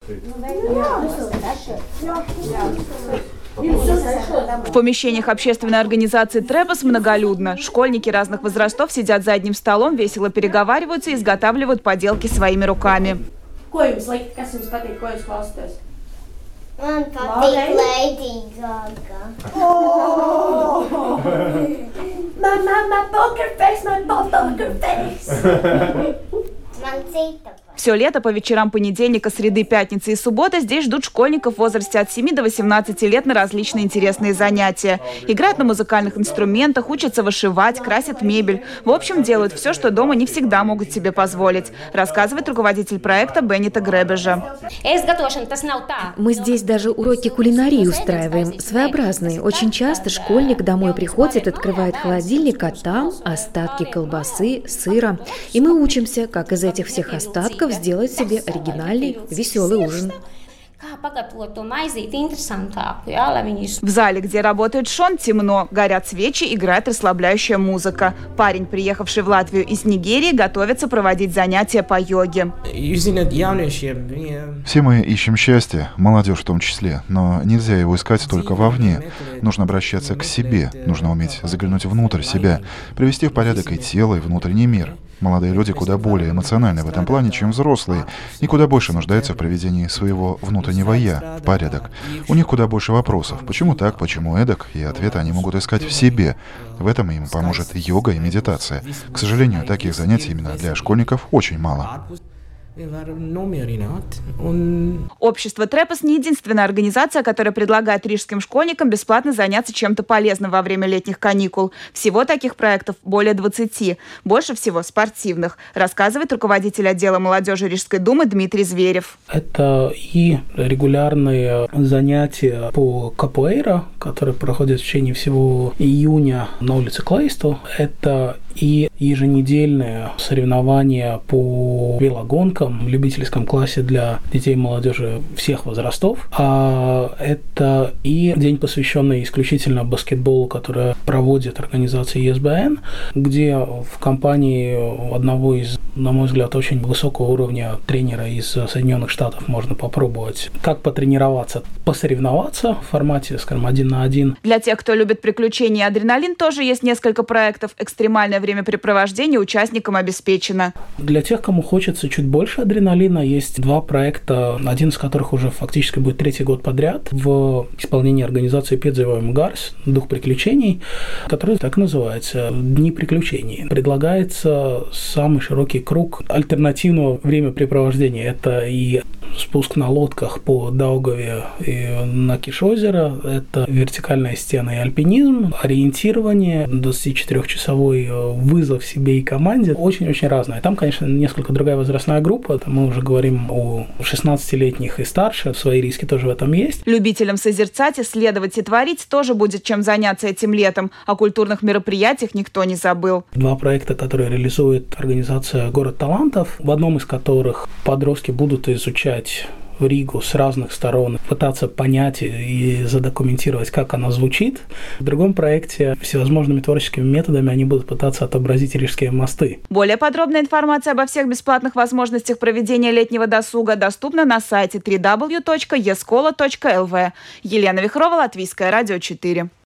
В помещениях общественной организации «Трепос» многолюдно. Школьники разных возрастов сидят за одним столом, весело переговариваются и изготавливают поделки своими руками. Man patīk Lady Gaga. My poker face, my poker face. Man cita. Все лето по вечерам понедельника, среды, пятницы и субботы здесь ждут школьников в возрасте от 7 до 18 лет на различные интересные занятия. Играют на музыкальных инструментах, учатся вышивать, красят мебель. В общем, делают все, что дома не всегда могут себе позволить, рассказывает руководитель проекта Бенита Гребежа. Мы здесь даже уроки кулинарии устраиваем, своеобразные. Очень часто школьник домой приходит, открывает холодильник, а там остатки колбасы, сыра. И мы учимся, как из этих всех остатков сделать себе оригинальный, веселый ужин. В зале, где работает Шон, темно. Горят свечи, играет расслабляющая музыка. Парень, приехавший в Латвию из Нигерии, готовится проводить занятия по йоге. Все мы ищем счастье, молодежь в том числе, но нельзя его искать только вовне. Нужно обращаться к себе, нужно уметь заглянуть внутрь себя, привести в порядок и тело, и внутренний мир. Молодые люди куда более эмоциональны в этом плане, чем взрослые, и куда больше нуждаются в приведении своего внутреннего «я» в порядок. У них куда больше вопросов. Почему так, почему эдак? И ответы они могут искать в себе. В этом им поможет йога и медитация. К сожалению, таких занятий именно для школьников очень мало. Общество «Трепос» не единственная организация, которая предлагает рижским школьникам бесплатно заняться чем-то полезным во время летних каникул. Всего таких проектов более 20. Больше всего спортивных, рассказывает руководитель отдела молодежи Рижской думы Дмитрий Зверев. Это и регулярные занятия по капоэйра, которые проходят в течение всего июня на улице Клейсту. Это и еженедельные соревнования по велогонкам в любительском классе для детей и молодежи всех возрастов. А это и день, посвященный исключительно баскетболу, который проводит организация ЕСБН, где в компании одного из, на мой взгляд, очень высокого уровня тренера из Соединенных Штатов можно попробовать как потренироваться, посоревноваться в формате, скажем, 1 на 1. Для тех, кто любит приключения и адреналин, тоже есть несколько проектов. Экстремальное времяпрепровождение участникам обеспечено. Для тех, кому хочется чуть больше адреналина, есть 2 проекта, один из которых уже фактически будет 3-й год подряд в исполнении организации Piedzīvojumu gars, дух приключений, который так и называется «Дни приключений». Предлагается самый широкий круг альтернативного времяпрепровождения. Это и спуск на лодках по Даугаве и на Киш-озеро, это вертикальная стена и альпинизм, ориентирование, 24-часовой вызов себе и команде. Очень-очень разное. Там, конечно, несколько другая возрастная группа. Там мы уже говорим о 16-летних и старше. Свои риски тоже в этом есть. Любителям созерцать, исследовать и творить тоже будет чем заняться этим летом. О культурных мероприятиях никто не забыл. 2 проекта, которые реализует организация «Город талантов», в одном из которых подростки будут изучать Ригу с разных сторон, пытаться понять и задокументировать, как она звучит. В другом проекте всевозможными творческими методами они будут пытаться отобразить рижские мосты. Более подробная информация обо всех бесплатных возможностях проведения летнего досуга доступна на сайте www.eskola.lv. Елена Вихрова, Латвийское радио 4.